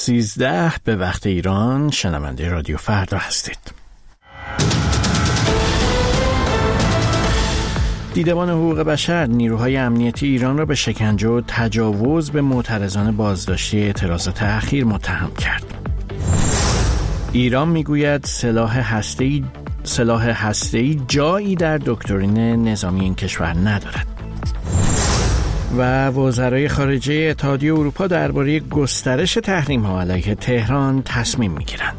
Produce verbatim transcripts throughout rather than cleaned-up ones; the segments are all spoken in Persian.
سیزده به وقت ایران، شنونده رادیو فردا هستید. دیدبان حقوق بشر نیروهای امنیتی ایران را به شکنجه و تجاوز به معترضان بازداشتی اعتراضات اخیر متهم کرد. ایران میگوید سلاح هسته‌ای سلاح هسته‌ای جایی در دکترین نظامی این کشور ندارد. و وزرای خارجه اتحادیه اروپا درباره گسترش تحریم‌ها علیه تهران تصمیم می‌گیرند.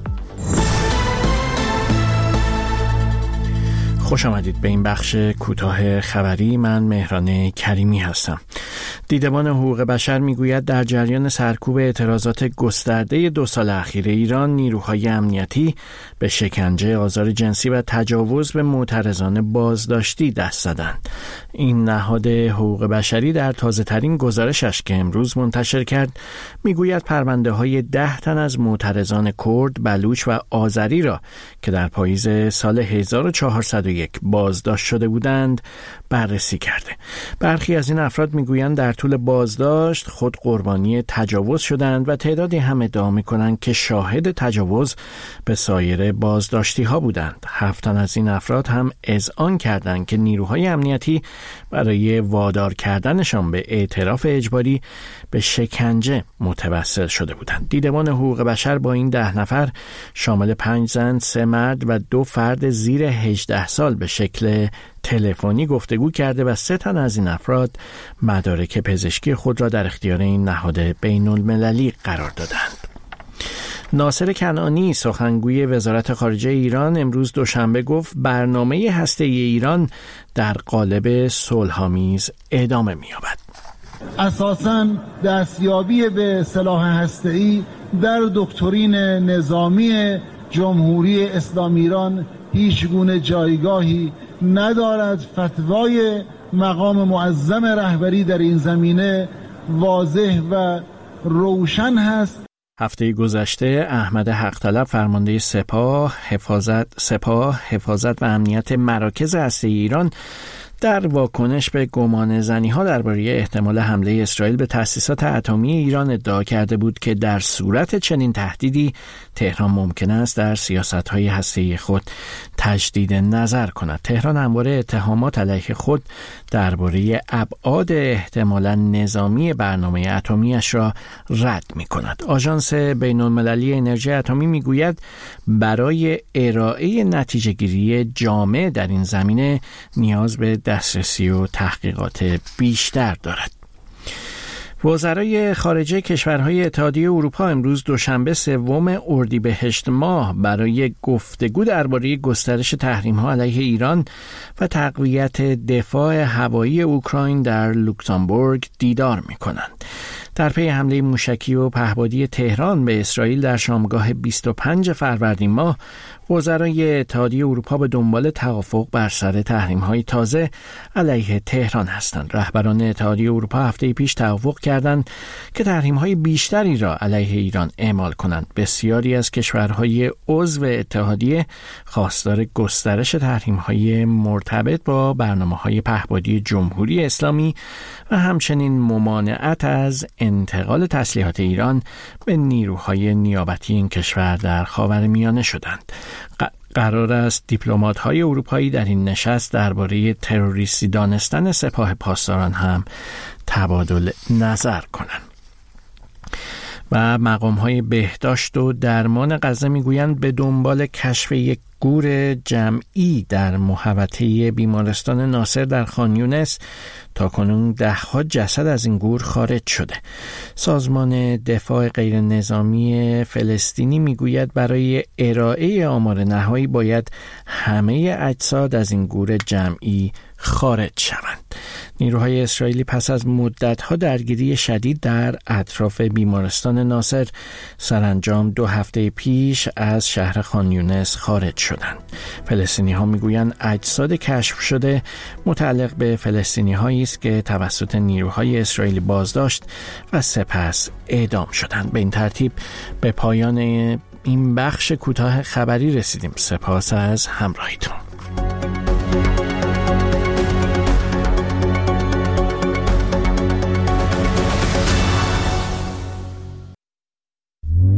خوش آمدید به این بخش کوتاه خبری. من مهران کریمی هستم. دیدبان حقوق بشر میگوید در جریان سرکوب اعتراضات گسترده دو سال اخیر ایران، نیروهای امنیتی به شکنجه، آزار جنسی و تجاوز به معترضان بازداشتی دست زدند. این نهاد حقوق بشری در تازه ترین گزارشش که امروز منتشر کرد میگوید پرونده های ده تن از معترضان کرد، بلوچ و آذری را که در پاییز سال هزار و چهارصد و یک بازداشت شده بودند بررسی کرده. برخی از این افراد میگویند در طول بازداشت خود قربانی تجاوز شدند و تعدادی هم ادعا میکنند که شاهد تجاوز به سایر بازداشتی ها بودند. هفت تن از این افراد هم اذعان کردند که نیروهای امنیتی برای وادار کردنشان به اعتراف اجباری به شکنجه متوسل شده بودند. دیدبان حقوق بشر با این ده نفر شامل پنج زن، سه مرد و دو فرد زیر هجده سال به شکل تلفنی گفتگو کرده و سه تن از این افراد مدارک پزشکی خود را در اختیار این نهاد بین المللی قرار دادند. ناصر کنعانی سخنگوی وزارت خارجه ایران امروز دوشنبه گفت برنامه هسته‌ای ایران در قالب صلح‌آمیز ادامه می‌یابد. اساساً دستیابی به سلاح هسته‌ای در دکترین نظامی جمهوری اسلامی ایران هیچ گونه جایگاهی ندارد. فتوای مقام معظم رهبری در این زمینه واضح و روشن هست. هفته گذشته احمد حق‌طلب فرمانده سپاه حفاظت سپاه حفاظت و امنیت مراکز هسته‌ای ایران در واکنش به گمانه‌زنی‌ها درباره احتمال حمله اسرائیل به تأسیسات اتمی ایران ادعا کرده بود که در صورت چنین تهدیدی تهران ممکن است در سیاست‌های هسته‌ای خود تجدید نظر کند. تهران همواره اتهامات علیه خود درباره ابعاد احتمالاً نظامی برنامه اتمی‌اش را رد می‌کند. آژانس بین‌المللی انرژی اتمی می‌گوید برای ارائه نتیجه‌گیری جامع در این زمینه نیاز به دسترسی و تحقیقات بیشتر دارد. وزرای خارجه کشورهای اتحادیه اروپا امروز دوشنبه سوم اردیبهشت ماه برای گفتگو درباره گسترش تحریم‌ها علیه ایران و تقویت دفاع هوایی اوکراین در لوکزامبورگ دیدار می‌کنند. در پی حمله موشکی و پهپادی تهران به اسرائیل در شامگاه بیست و پنج فروردین ماه، وزرای اتحادیه اروپا به دنبال توافق بر سر تحریم‌های تازه علیه تهران هستند. رهبران اتحادیه اروپا هفته پیش توافق کردند که تحریم‌های بیشتری را علیه ایران اعمال کنند. بسیاری از کشورهای عضو اتحادیه خواستار گسترش تحریم‌های مرتبط با برنامه‌های پهپادی جمهوری اسلامی و همچنین ممانعت از انتقال تسلیحات ایران به نیروهای نیابتی این کشور در خاورمیانه شدند. قرار است دیپلمات‌های اروپایی در این نشست درباره تروریستی دانستن سپاه پاسداران هم تبادل نظر کنند. و مقام‌های بهداشت و درمان غزه می‌گویند به دنبال کشف یک گور جمعی در محوطه بیمارستان ناصر در خان یونس تاکنون ده‌ها جسد از این گور خارج شده. سازمان دفاع غیر نظامی فلسطینی میگوید برای ارائه آمار نهایی باید همه اجساد از این گور جمعی خارج شوند. نیروهای اسرائیلی پس از مدت‌ها درگیری شدید در اطراف بیمارستان ناصر سرانجام دو هفته پیش از شهر خان یونس خارج شدند. فلسطینی‌ها میگویند اجساد کشف شده متعلق به فلسطینی‌هایی است که توسط نیروهای اسرائیلی بازداشت و سپس اعدام شدند. به این ترتیب به پایان این بخش کوتاه خبری رسیدیم. سپاس از همراهیتون.